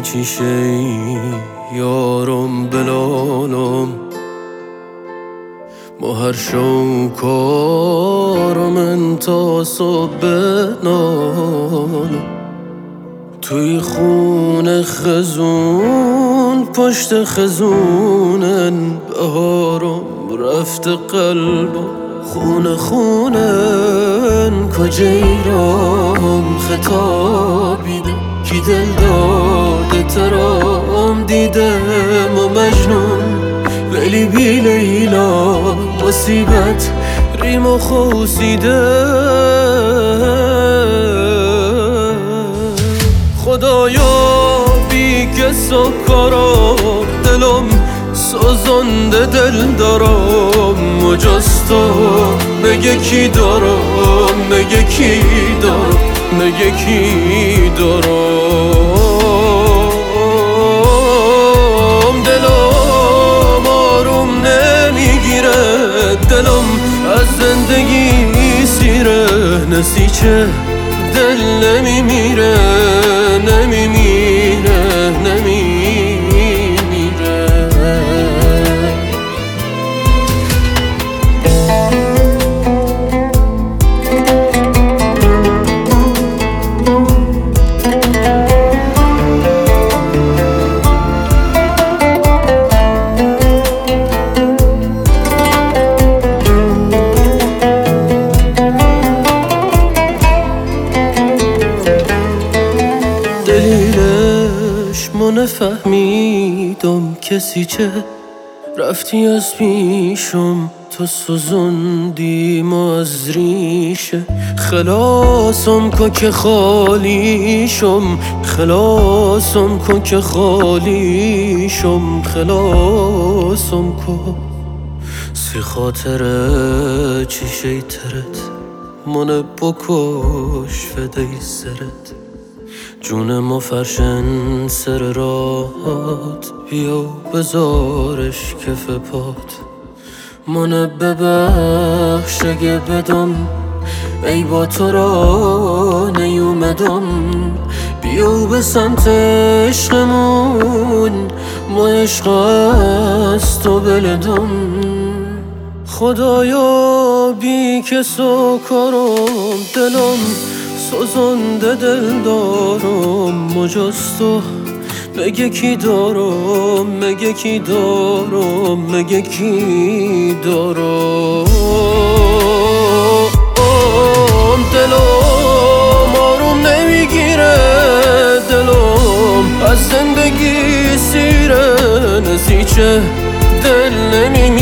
چیشه یارم بلالم با هر شوکارم انتا صبح بنالم توی خون خزون پشت خزونن بهارم رفته قلبم خونه خونن کجایرام خطابیدم کی دل داده ترام دیدم و مجنون ولی بی لیلا مصیبت ریم و خوصیده خدایا بی کس و کارا دلم سازنده دل دارم مجستا مگه کی دارم مگه کی دارم مگه کی دارم دلم آروم نمیگیره دلم از زندگی سیره نسیچه دل نمیمیره نمیمیره نمیمیره دلیلش ما نفهمیدم کسی چه رفتی از پیشم تو سوزندی ما از ریشه خلاصم کن که خالیشم خلاصم کن که خالیشم خلاصم کن سی خاطره چی شیطرت من بکش فدای سرت جونم و فرشن سر راهات بیا بذارش کف پات منو ببخش اگه بدم ای با تو را نیومدم بیا به سمت عشقمون ما عشق از تو بلدم خدایا بی کس و کارم دلم سوزنده دل دارم مجستو مگه کی دارم مگه کی دارم مگه کی دارم دلم آروم نمیگیره دلم از زندگی سیره نسیچه دل نمیمیره